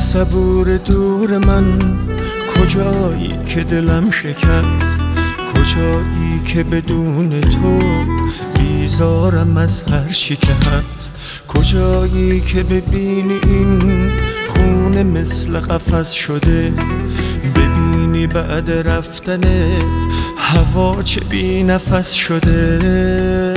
صبور دور من، کجایی که دلم شکست، کجایی که بدون تو بیزارم از هر چی که هست، کجایی که ببینی این خونه مثل قفس شده، ببینی بعد رفتنت هوا چه بی نفس شده.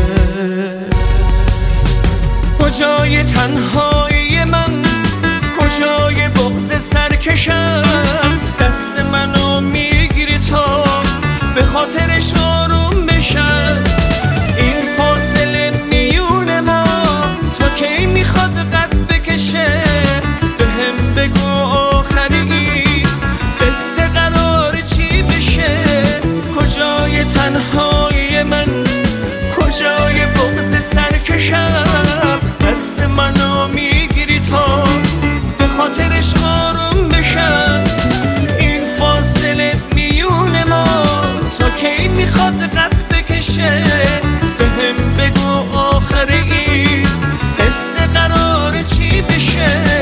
کجای تنهایی من، کجای بغض سرکشم، دست منو میگیری تا به خاطرش آروم بشم. این فاصله میون ما تا کی میخواد قد بکشه، به هم بگو آخری قصه قرار چی بشه. کجای تنهایی من، کجای بغض سرکشم، دست منو میگیری تا به خاطرش آروم بشم. این فاصله میون ما تا کی میخواد قد بکشه، به هم بگو آخری قصه قرار چی بشه.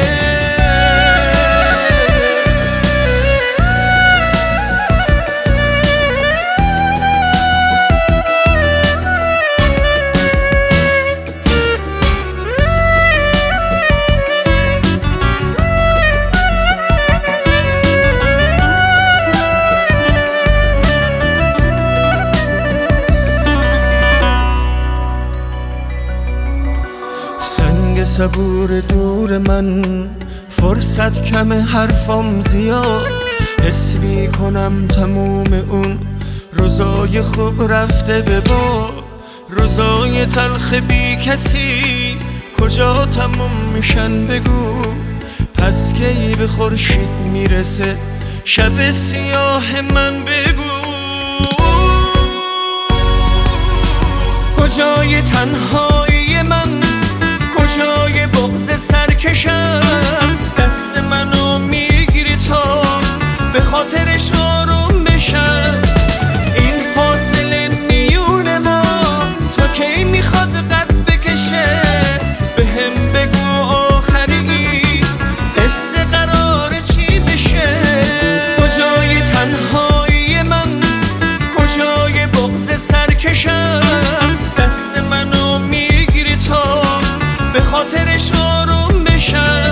صبور دور من، فرصت کم حرفم زیاد، حس میکنم تموم اون روزای خوب رفته به باد. روزای تلخ بی کسی کجا تموم میشن بگو، پس کی به خورشید میرسه شب سیاه من بگو. کجای تنهایی من، کجای بغض سرکشم، دست منو میگیری تا به خاطرش آروم بشم. این فاصله میون ما تا کی میخواد قد بکشه، به هم بگو آخری قصه قرار چی بشه. کجای تنهایی من، کجای بغض سرکشم، دست منو میگیری تا به خاطرش آروم بشم.